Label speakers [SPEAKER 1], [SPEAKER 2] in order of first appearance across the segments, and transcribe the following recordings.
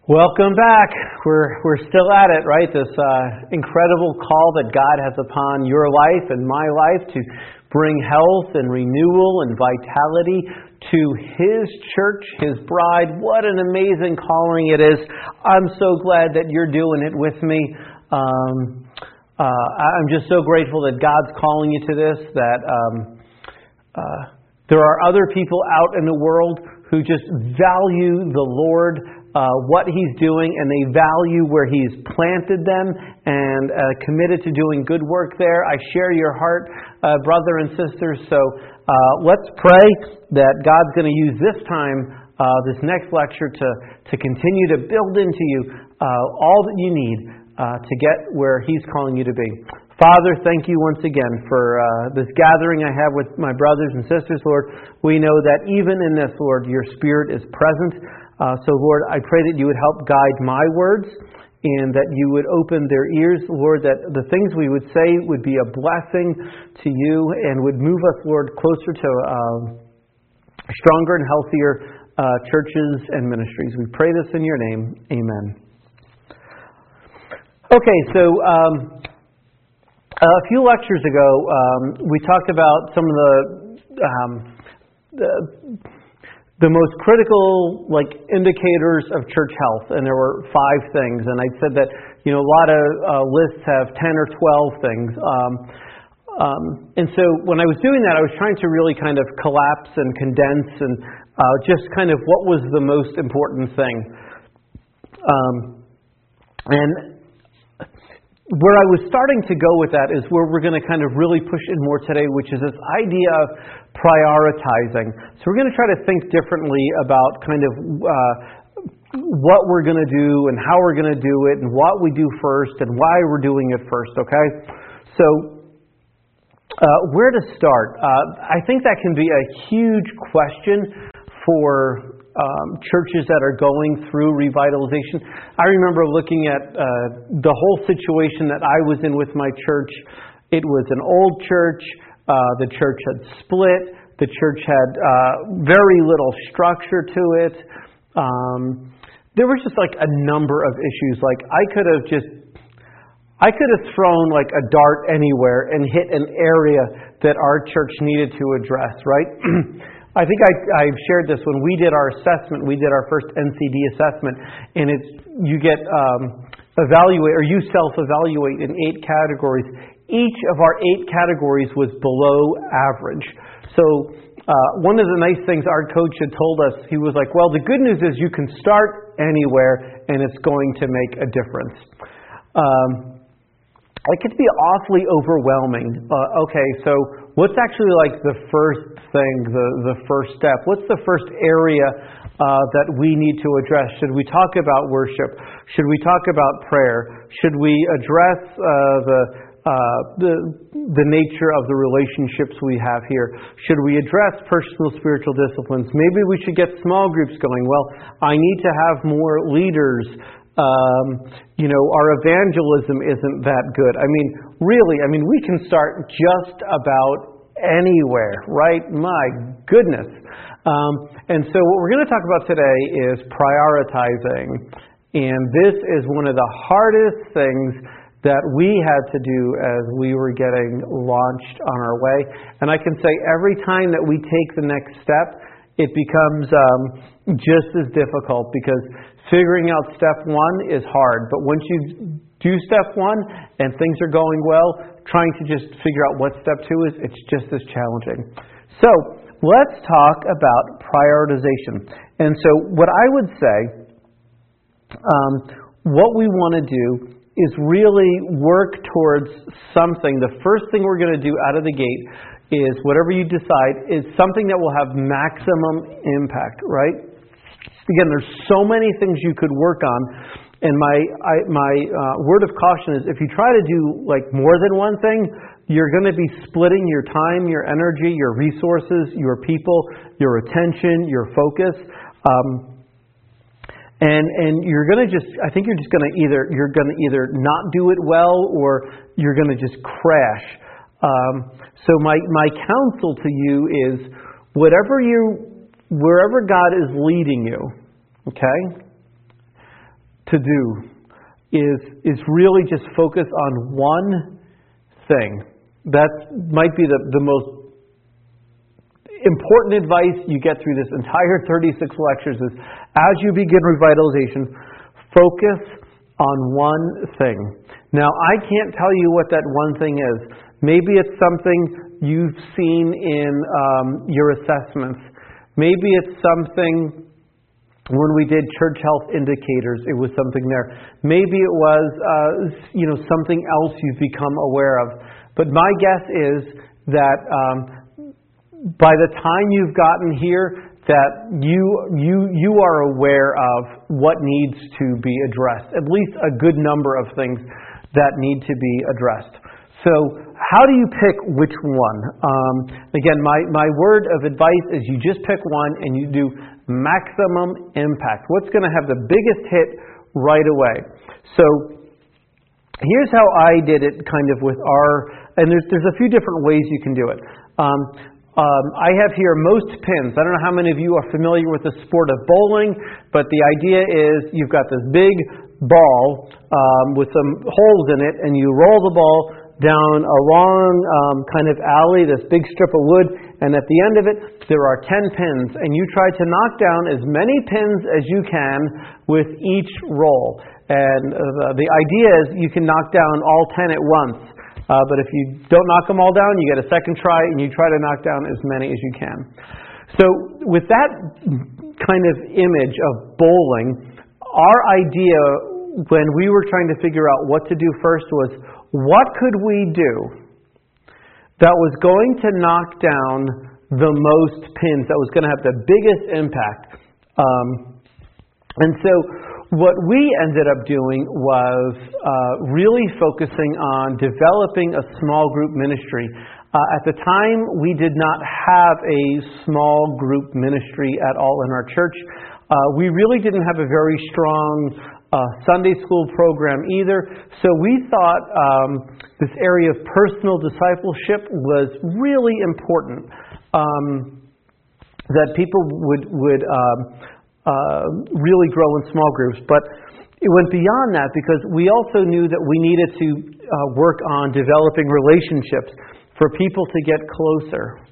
[SPEAKER 1] Welcome back. We're still at it, right? This incredible call that God has upon your life and my life to bring health and renewal and vitality to His church, His bride. What an amazing calling it is. I'm so glad that you're doing it with me. I'm just so grateful that God's calling you to this, that there are other people out in the world who just value the Lord, what He's doing, and they value where He's planted them and committed to doing good work there. I share your heart, brother and sister. So let's pray that God's going to use this time, this next lecture, to continue to build into you all that you need to get where He's calling you to be. Father, thank you once again for this gathering I have with my brothers and sisters, Lord. We know that even in this, Lord, your Spirit is present. So, Lord, I pray that you would help guide my words and that you would open their ears, Lord, that the things we would say would be a blessing to you and would move us, Lord, closer to stronger and healthier churches and ministries. We pray this in your name. Amen. Okay, so a few lectures ago, we talked about some of the most critical indicators of church health, and there were 5 things. And I said that a lot of lists have 10 or 12 things. And so when I was doing that, I was trying to really kind of collapse and condense and just kind of what was the most important thing. And where I was starting to go with that is where we're going to kind of really push in more today, which is this idea of prioritizing. So we're going to try to think differently about kind of what we're going to do and how we're going to do it and what we do first and why we're doing it first, okay? So where to start? I think that can be a huge question for churches that are going through revitalization. I remember looking at the whole situation that I was in with my church. It was an old church. The church had split. The church had very little structure to it. There was just a number of issues. I could have thrown a dart anywhere and hit an area that our church needed to address, right? I think I've shared this when we did our assessment. We did our first NCD assessment, and you get you self-evaluate in 8 categories. Each of our 8 categories was below average. So one of the nice things our coach had told us, he was like, well, the good news is you can start anywhere, and it's going to make a difference. It could be awfully overwhelming. Okay, so what's actually the first thing, the first step? What's the first area that we need to address? Should we talk about worship? Should we talk about prayer? Should we address the nature of the relationships we have here? Should we address personal spiritual disciplines? Maybe we should get small groups going. Well, I need to have more leaders. Our evangelism isn't that good. We can start just about anywhere, right? My goodness. And so what we're going to talk about today is prioritizing. And this is one of the hardest things that we had to do as we were getting launched on our way. And I can say every time that we take the next step, it becomes just as difficult, because figuring out step 1 is hard. But once you do step 1 and things are going well, trying to just figure out what step 2 is, it's just as challenging. So let's talk about prioritization. And so what I would say, what we want to do is really work towards something. The first thing we're going to do out of the gate is whatever you decide is something that will have maximum impact, right? Again, there's so many things you could work on, and my word of caution is if you try to do more than one thing, you're going to be splitting your time, your energy, your resources, your people, your attention, your focus, and you're going to I think you're going to either not do it well or you're going to just crash. So my counsel to you is wherever God is leading you, okay? to do is really just focus on one thing. That might be the most important advice you get through this entire 36 lectures is, as you begin revitalization, focus on one thing. Now, I can't tell you what that one thing is. Maybe it's something you've seen in your assessments. Maybe it's something when we did church health indicators, it was something there. Maybe it was something else you've become aware of. But my guess is that by the time you've gotten here, that you are aware of what needs to be addressed. At least a good number of things that need to be addressed. So how do you pick which one? Again, my word of advice is you just pick one and you do maximum impact. What's going to have the biggest hit right away? So here's how I did it kind of with and there's a few different ways you can do it. I have here most pins. I don't know how many of you are familiar with the sport of bowling, but the idea is you've got this big ball with some holes in it, and you roll the ball down a long kind of alley, this big strip of wood, and at the end of it, there are 10 pins, and you try to knock down as many pins as you can with each roll. And the idea is you can knock down all 10 at once. But if you don't knock them all down, you get a second try, and you try to knock down as many as you can. So with that kind of image of bowling, our idea when we were trying to figure out what to do first was, what could we do that was going to knock down the most pins, that was going to have the biggest impact? And so what we ended up doing was really focusing on developing a small group ministry. At the time, we did not have a small group ministry at all in our church. We really didn't have a very strong Sunday school program either. So we thought this area of personal discipleship was really important. That people would really grow in small groups. But it went beyond that, because we also knew that we needed to work on developing relationships for people to get closer.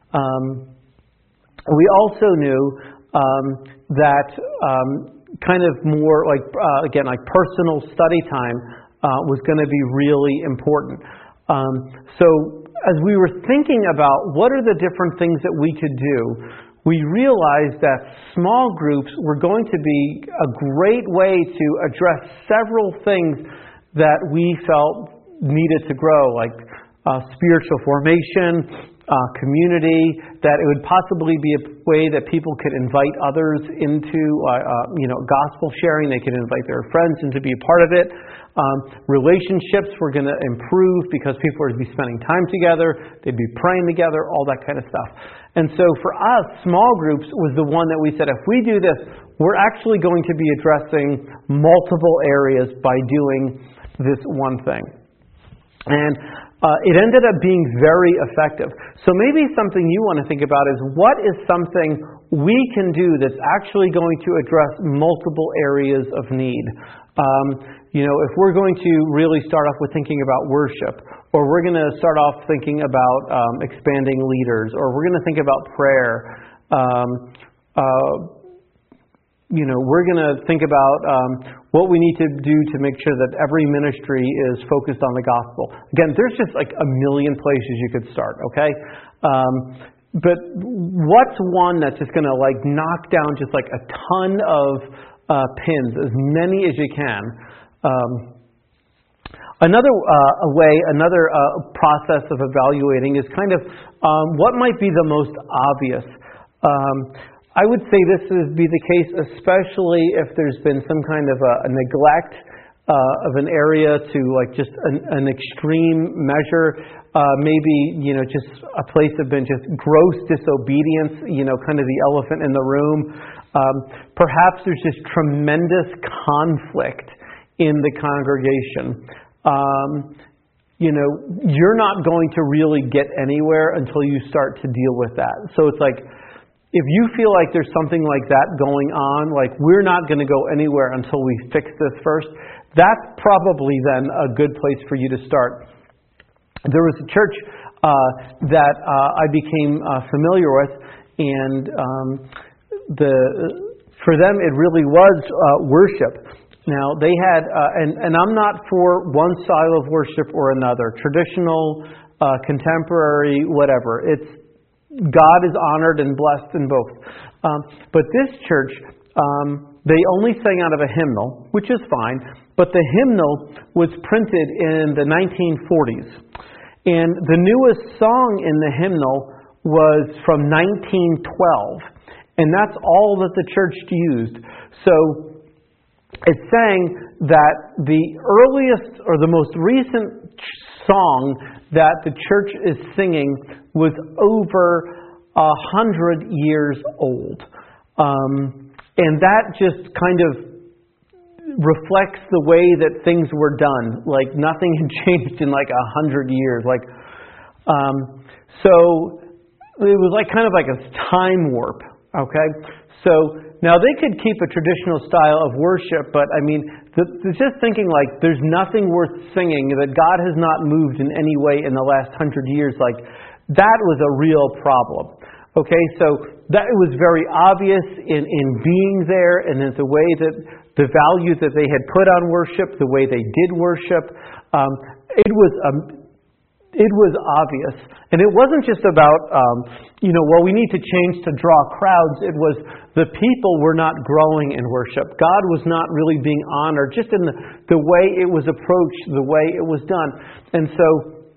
[SPEAKER 1] We also knew that kind of more like personal study time was going to be really important. So as we were thinking about what are the different things that we could do, we realized that small groups were going to be a great way to address several things that we felt needed to grow, like spiritual formation, community, that it would possibly be a way that people could invite others into gospel sharing. They could invite their friends in to be a part of it. Relationships were going to improve because people would be spending time together, they'd be praying together, all that kind of stuff. And so for us, small groups was the one that we said, if we do this, we're actually going to be addressing multiple areas by doing this one thing. And it ended up being very effective. So maybe something you want to think about is, what is something we can do that's actually going to address multiple areas of need? If we're going to really start off with thinking about worship, or we're going to start off thinking about expanding leaders, or we're going to think about prayer, we're going to think about what we need to do to make sure that every ministry is focused on the gospel. Again, there's just like a million places you could start, okay? But what's one that's just going to knock down just a ton of pins, as many as you can? Another process of evaluating is kind of what might be the most obvious. I would say this would be the case, especially if there's been some kind of a neglect of an area to just an extreme measure. Maybe just a place of been just gross disobedience. Kind of the elephant in the room. Perhaps there's just tremendous conflict in the congregation. You're not going to really get anywhere until you start to deal with that. So it's if you feel like there's something like that going on, like we're not going to go anywhere until we fix this first, that's probably then a good place for you to start. There was a church that I became familiar with, and for them it really was worship. Now they had, and I'm not for one style of worship or another, traditional, contemporary, whatever. It's God is honored and blessed in both. But this church, they only sang out of a hymnal, which is fine, but the hymnal was printed in the 1940s. And the newest song in the hymnal was from 1912. And that's all that the church used. So it's saying that the earliest or the most recent song that the church is singing was over 100 years old. And that just kind of reflects the way that things were done. Like nothing had changed in like 100 years. So it was like kind of like a time warp. Okay? So now they could keep a traditional style of worship, but I mean, just thinking like there's nothing worth singing, that God has not moved in any way in the last 100 years, like that was a real problem. Okay, so that was very obvious in being there, and in the way that the value that they had put on worship, the way they did worship, it was obvious. And it wasn't just about, well, we need to change to draw crowds. It was the people were not growing in worship. God was not really being honored, just in the way it was approached, the way it was done. And so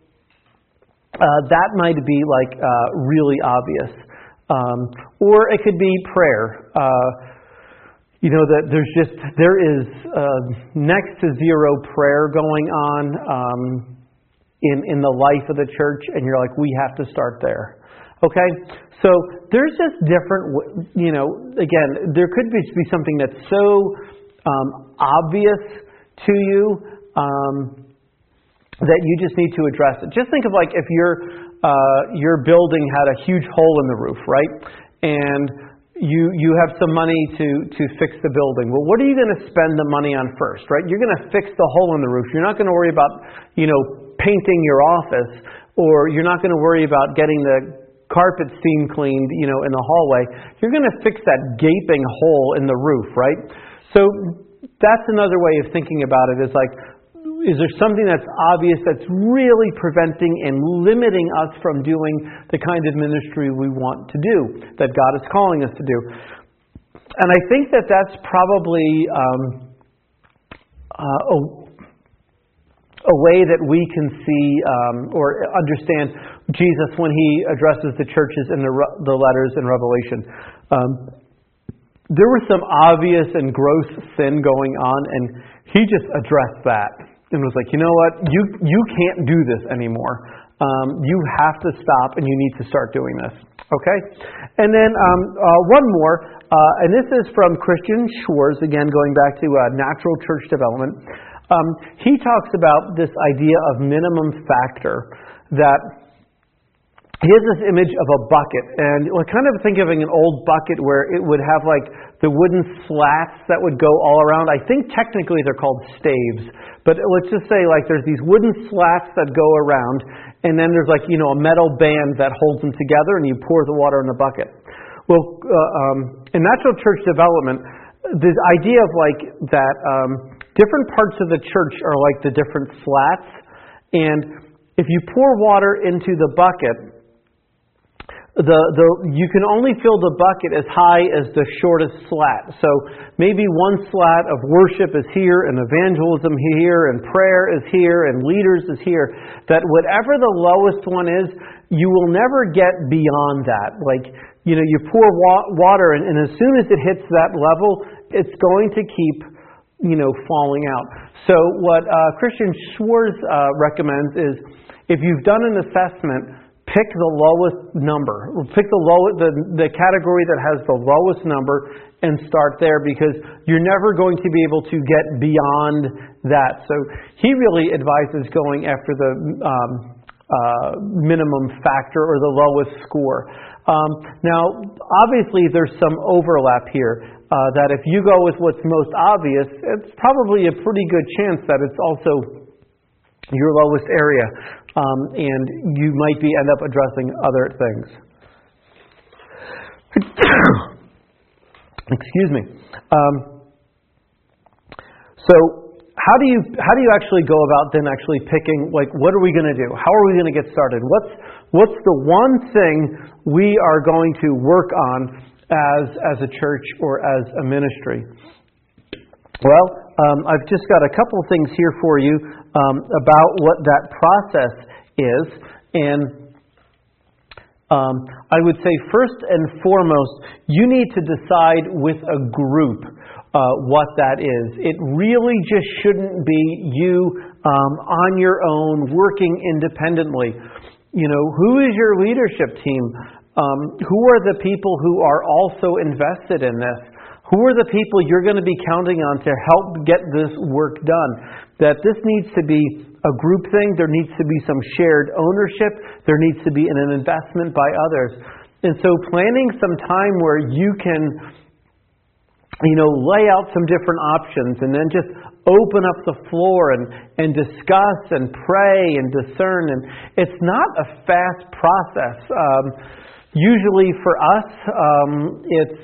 [SPEAKER 1] that might be like really obvious. Or it could be prayer. That there is next to zero prayer going on in the life of the church, and you're like, we have to start there. Okay? So there's just different, again, there could be something that's so obvious to you that you just need to address it. Just think of like if your building had a huge hole in the roof, right? And you have some money to fix the building. Well, what are you going to spend the money on first, right? You're going to fix the hole in the roof. You're not going to worry about, painting your office, or you're not going to worry about getting the carpet steam cleaned, in the hallway. You're going to fix that gaping hole in the roof, right? So that's another way of thinking about it, is like, is there something that's obvious that's really preventing and limiting us from doing the kind of ministry we want to do, that God is calling us to do? And I think that that's probably a way that we can see or understand Jesus when He addresses the churches in the letters in Revelation. There was some obvious and gross sin going on, and He just addressed that and was like, you know what, you can't do this anymore. You have to stop, and you need to start doing this. Okay? And then one more, and this is from Christian Schwarz, again going back to natural church development. He talks about this idea of minimum factor, that he has this image of a bucket, and we're kind of thinking of an old bucket where it would have like the wooden slats that would go all around. I think technically they're called staves, but let's just say like there's these wooden slats that go around, and then there's like, a metal band that holds them together, and you pour the water in the bucket. Well, in natural church development, the idea of like that different parts of the church are like the different slats, and if you pour water into the bucket, you can only fill the bucket as high as the shortest slat. So maybe one slat of worship is here, and evangelism here, and prayer is here, and leaders is here. That whatever the lowest one is, you will never get beyond that. Like, you pour water, and as soon as it hits that level, it's going to keep falling out. So what Christian Schwarz recommends is, if you've done an assessment, pick the lowest number. Pick the category that has the lowest number and start there, because you're never going to be able to get beyond that. So he really advises going after the minimum factor or the lowest score. Now, obviously, there's some overlap here. That if you go with what's most obvious, it's probably a pretty good chance that it's also your lowest area, and you might end up addressing other things. Excuse me. So how do you actually go about then actually picking, like, what are we going to do? How are we going to get started? What's the one thing we are going to work on as a church or as a ministry? Well, I've just got a couple of things here for you about what that process is. And I would say first and foremost, you need to decide with a group what that is. It really just shouldn't be you on your own, working independently. You know, who is your leadership team? Who are the people who are also invested in this? Who are the people you're going to be counting on to help get this work done? That this needs to be a group thing. There needs to be some shared ownership. There needs to be an investment by others. And so planning some time where you can, lay out some different options and then just open up the floor and discuss and pray and discern. And it's not a fast process. Usually for us, it's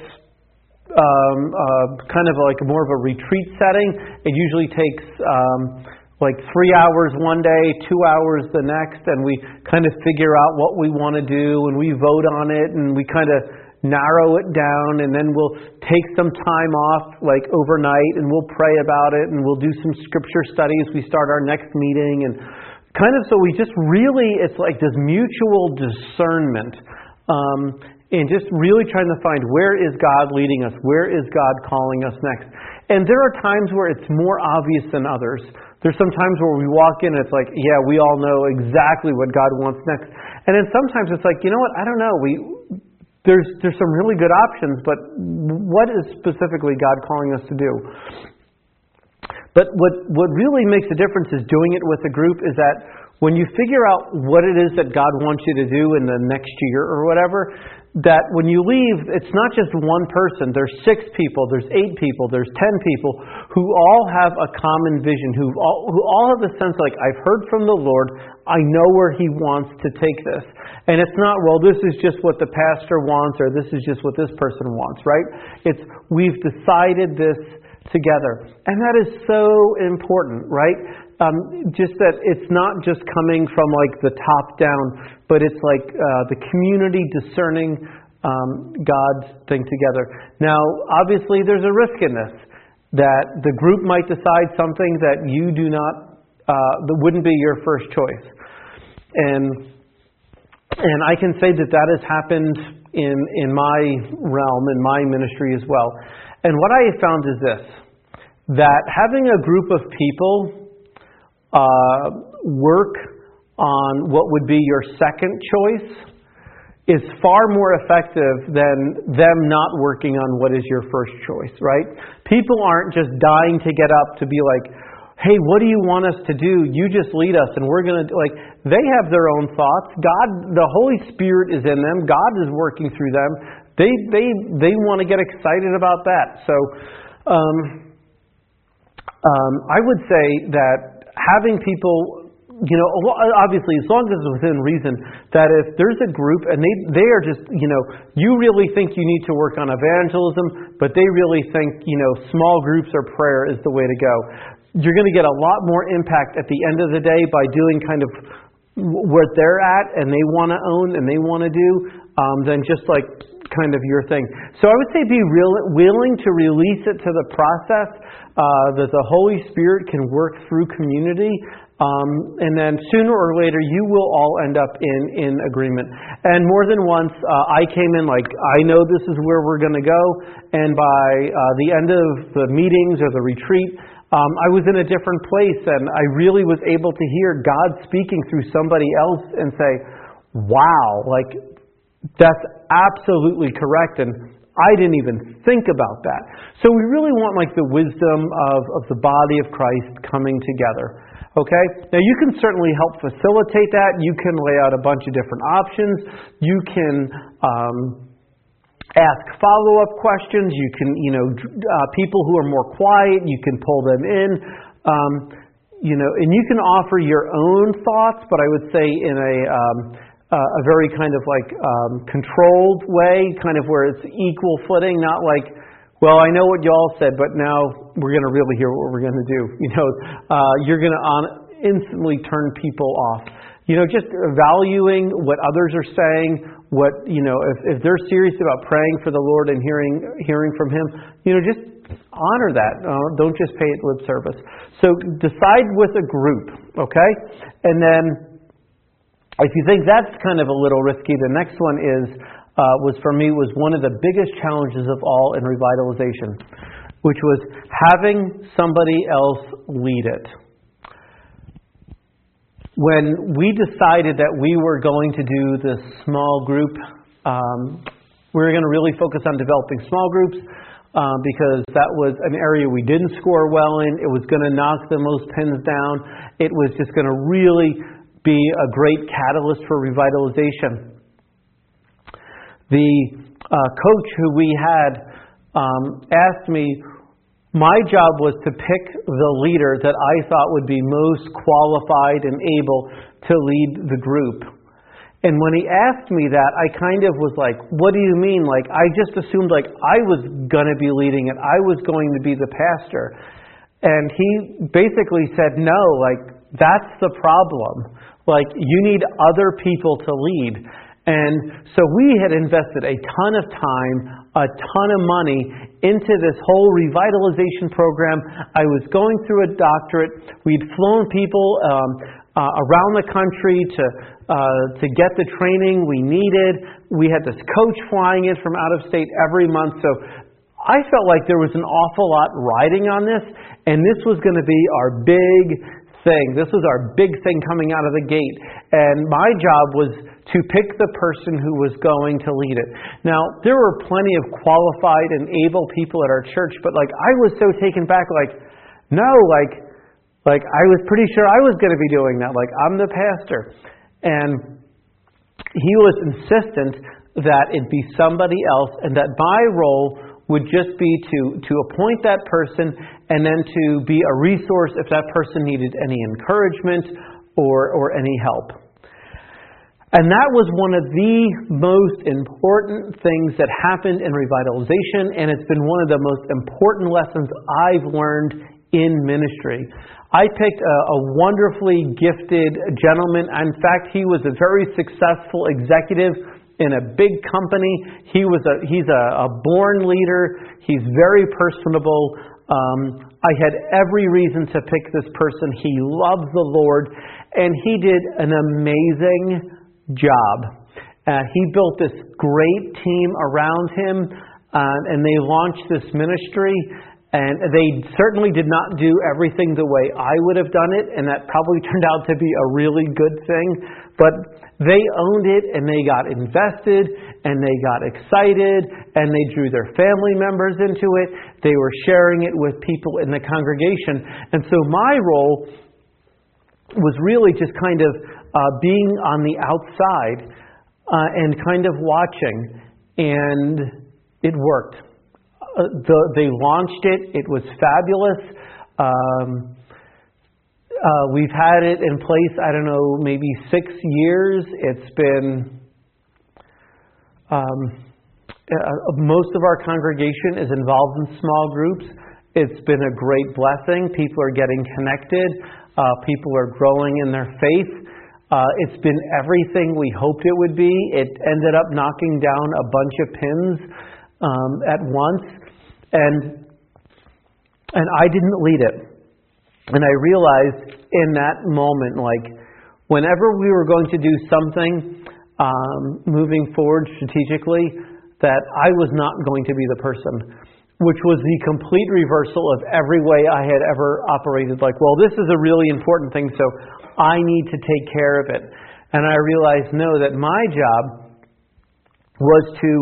[SPEAKER 1] kind of like more of a retreat setting. It usually takes like 3 hours one day, 2 hours the next, and we kind of figure out what we want to do, and we vote on it, and we kind of narrow it down, and then we'll take some time off, like overnight, and we'll pray about it, and we'll do some scripture studies. We start our next meeting, and kind of so we just really, it's like this mutual discernment. And just really trying to find, where is God leading us? Where is God calling us next? And there are times where it's more obvious than others. There's some times where we walk in and it's like, yeah, we all know exactly what God wants next. And then sometimes it's like, you know what, I don't know. There's some really good options, but what is specifically God calling us to do? But what really makes a difference is doing it with a group, is that when you figure out what it is that God wants you to do in the next year or whatever, that when you leave, it's not just one person. There's 6 people, there's 8 people, there's 10 people who all have a common vision, who all have the sense like, I've heard from the Lord, I know where He wants to take this. And it's not, well, this is just what the pastor wants, or this is just what this person wants, right? It's, we've decided this together. And that is so important, right? Just that it's not just coming from like the top down, but it's like the community discerning God's thing together. Now, obviously, there's a risk in this, that the group might decide something that you do not, that wouldn't be your first choice. And I can say that has happened in my realm, in my ministry as well. And what I have found is this, that having a group of people work on what would be your second choice is far more effective than them not working on what is your first choice, right? People aren't just dying to get up to be like, hey, what do you want us to do? You just lead us, and we're going to, like, they have their own thoughts. God, the Holy Spirit is in them. God is working through them. They want to get excited about that. So I would say that having people, obviously, as long as it's within reason, that if there's a group and they are just, you really think you need to work on evangelism, but they really think, small groups or prayer is the way to go. You're going to get a lot more impact at the end of the day by doing kind of what they're at and they want to own and they want to do than just like kind of your thing. So I would say be willing to release it to the process that the Holy Spirit can work through community. And then sooner or later, you will all end up in agreement. And more than once, I came in like, I know this is where we're going to go. And by the end of the meetings or the retreat, I was in a different place. And I really was able to hear God speaking through somebody else and say, wow, like, that's absolutely correct. And I didn't even think about that. So we really want like the wisdom of the body of Christ coming together. Okay? Now you can certainly help facilitate that. You can lay out a bunch of different options. You can ask follow-up questions. You can, people who are more quiet, you can pull them in. And you can offer your own thoughts, but I would say in a very kind of like controlled way, kind of where it's equal footing, not like, well, I know what y'all said, but now we're going to really hear what we're going to do. You're going to instantly turn people off. Just valuing what others are saying, if they're serious about praying for the Lord and hearing from Him, just honor that. Don't just pay it lip service. So decide with a group, okay? And then if you think that's kind of a little risky, the next one was one of the biggest challenges of all in revitalization, which was having somebody else lead it. When we decided that we were going to do this small group, we were going to really focus on developing small groups because that was an area we didn't score well in. It was going to knock the most pins down. It was just going to really be a great catalyst for revitalization. The coach who we had asked me, my job was to pick the leader that I thought would be most qualified and able to lead the group. And when he asked me that, I kind of was like, what do you mean? Like, I just assumed like I was going to be leading it. I was going to be the pastor. And he basically said, no, like, that's the problem. Like, you need other people to lead. And so we had invested a ton of time, a ton of money into this whole revitalization program. I was going through a doctorate. We'd flown people around the country to get the training we needed. We had this coach flying in from out of state every month. So I felt like there was an awful lot riding on this, and this was going to be our big thing. This was our big thing coming out of the gate. And my job was to pick the person who was going to lead it. Now, there were plenty of qualified and able people at our church, but like I was so taken back, like, no, like I was pretty sure I was going to be doing that. Like, I'm the pastor. And he was insistent that it be somebody else and that my role would just be to appoint that person and then to be a resource if that person needed any encouragement or any help. And that was one of the most important things that happened in revitalization, and it's been one of the most important lessons I've learned in ministry. I picked a wonderfully gifted gentleman. In fact, he was a very successful executive in a big company. He's a born leader. He's very personable. I had every reason to pick this person. He loves the Lord, and he did an amazing job. He built this great team around him, and they launched this ministry. And they certainly did not do everything the way I would have done it, and that probably turned out to be a really good thing. But they owned it, and they got invested, and they got excited, and they drew their family members into it. They were sharing it with people in the congregation. And so my role was really just kind of being on the outside and kind of watching. And it worked. They launched it. It was fabulous. We've had it in place, I don't know, maybe 6 years. It's been... most of our congregation is involved in small groups. It's been a great blessing. People are getting connected. People are growing in their faith. It's been everything we hoped it would be. It ended up knocking down a bunch of pins at once. And I didn't lead it. And I realized in that moment, like, whenever we were going to do something moving forward strategically, that I was not going to be the person, which was the complete reversal of every way I had ever operated. Like, well, this is a really important thing, so I need to take care of it. And I realized, no, that my job was to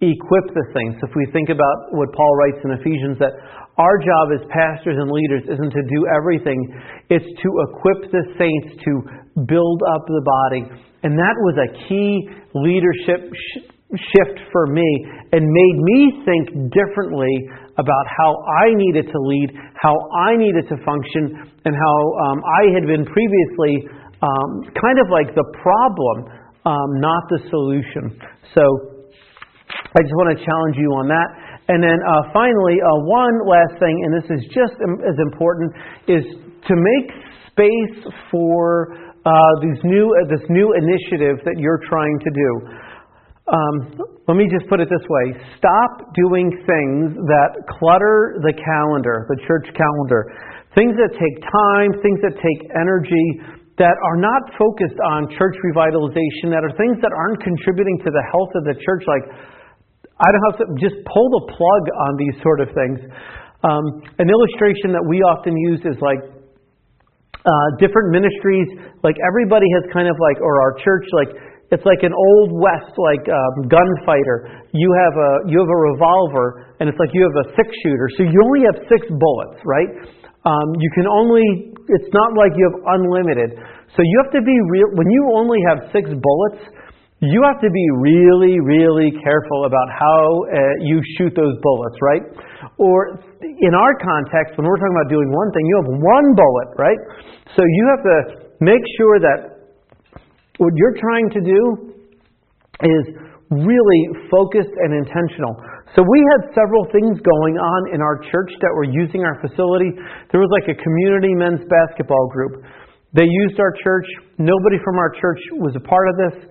[SPEAKER 1] equip the saints. If we think about what Paul writes in Ephesians, that our job as pastors and leaders isn't to do everything, it's to equip the saints to build up the body. And that was a key leadership shift for me and made me think differently about how I needed to lead, how I needed to function, and how I had been previously kind of like the problem, not the solution. So I just want to challenge you on that. And then finally, one last thing, and this is just as important, is to make space for this new initiative that you're trying to do. Let me just put it this way. Stop doing things that clutter the calendar, the church calendar. Things that take time, things that take energy, that are not focused on church revitalization, that are things that aren't contributing to the health of the church. Like, I don't have to just pull the plug on these sort of things. An illustration that we often use is like different ministries. Like everybody has kind of like, or our church, like it's like an old west like gunfighter. You have a revolver, and it's like you have a 6-shooter, so you only have 6 bullets, right? You can only. It's not like you have unlimited. So you have to be real. When you only have 6 bullets, you have to be really, really careful about how you shoot those bullets, right? Or in our context, when we're talking about doing one thing, you have 1 bullet, right? So you have to make sure that what you're trying to do is really focused and intentional. So we had several things going on in our church that were using our facility. There was like a community men's basketball group. They used our church. Nobody from our church was a part of this.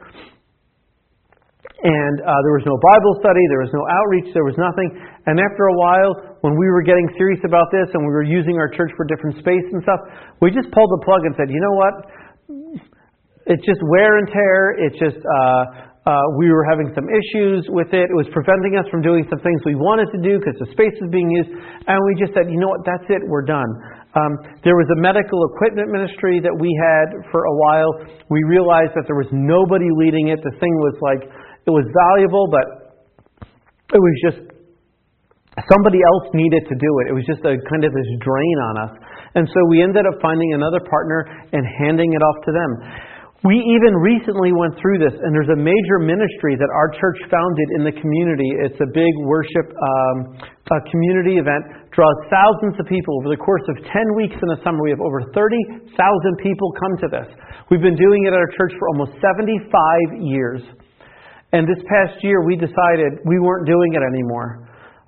[SPEAKER 1] And there was no Bible study, there was no outreach, there was nothing. And after a while, when we were getting serious about this and we were using our church for different space and stuff, we just pulled the plug and said, you know what? It's just wear and tear. It's just we were having some issues with it. It was preventing us from doing some things we wanted to do because the space was being used. And we just said, you know what? That's it. We're done. There was a medical equipment ministry that we had for a while. We realized that there was nobody leading it. The thing was like, it was valuable, but it was just somebody else needed to do it. It was just a kind of this drain on us. And so we ended up finding another partner and handing it off to them. We even recently went through this, and there's a major ministry that our church founded in the community. It's a big worship community event, draws thousands of people over the course of 10 weeks in the summer. We have over 30,000 people come to this. We've been doing it at our church for almost 75 years. And this past year, we decided we weren't doing it anymore.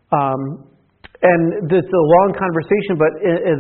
[SPEAKER 1] And it's a long conversation, but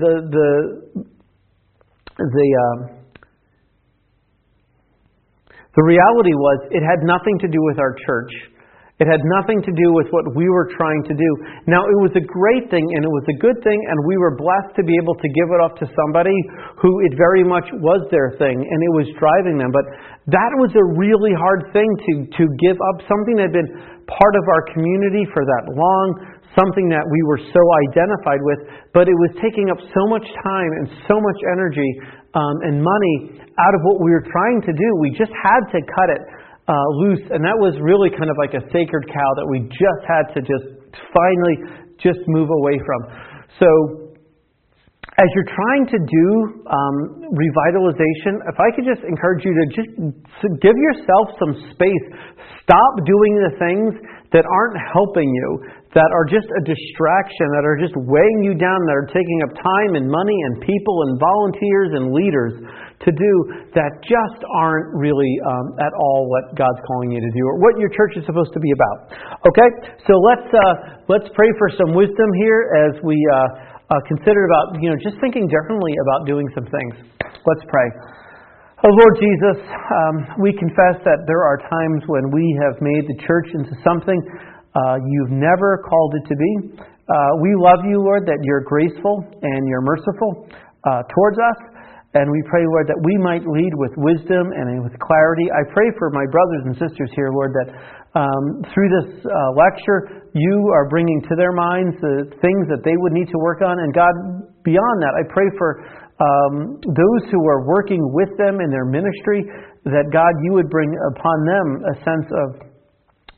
[SPEAKER 1] the reality was it had nothing to do with our church. It had nothing to do with what we were trying to do. Now, it was a great thing, and it was a good thing, and we were blessed to be able to give it off to somebody who it very much was their thing, and it was driving them. But that was a really hard thing to give up, something that had been part of our community for that long, something that we were so identified with, but it was taking up so much time and so much energy and money out of what we were trying to do. We just had to cut it loose, and that was really kind of like a sacred cow that we just had to just finally just move away from. So as you're trying to do revitalization, if I could just encourage you to just give yourself some space. Stop doing the things that aren't helping you, that are just a distraction, that are just weighing you down, that are taking up time and money and people and volunteers and leaders to do, that just aren't really at all what God's calling you to do or what your church is supposed to be about. Okay, so let's pray for some wisdom here as we consider about just thinking differently about doing some things. Let's pray. Oh Lord Jesus, we confess that there are times when we have made the church into something you've never called it to be. We love you, Lord, that you're graceful and you're merciful towards us. And we pray, Lord, that we might lead with wisdom and with clarity. I pray for my brothers and sisters here, Lord, that through this lecture, you are bringing to their minds the things that they would need to work on. And God, beyond that, I pray for those who are working with them in their ministry, that God, you would bring upon them a sense of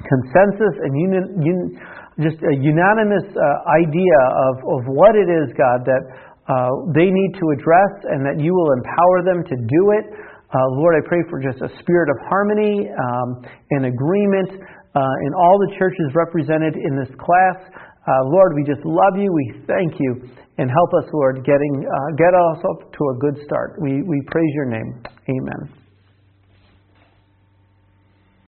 [SPEAKER 1] consensus and just a unanimous idea of what it is, God, that they need to address, and that you will empower them to do it. Lord, I pray for just a spirit of harmony and agreement in all the churches represented in this class. Lord, we just love you. We thank you. And help us, Lord, get us up to a good start. We praise your name. Amen.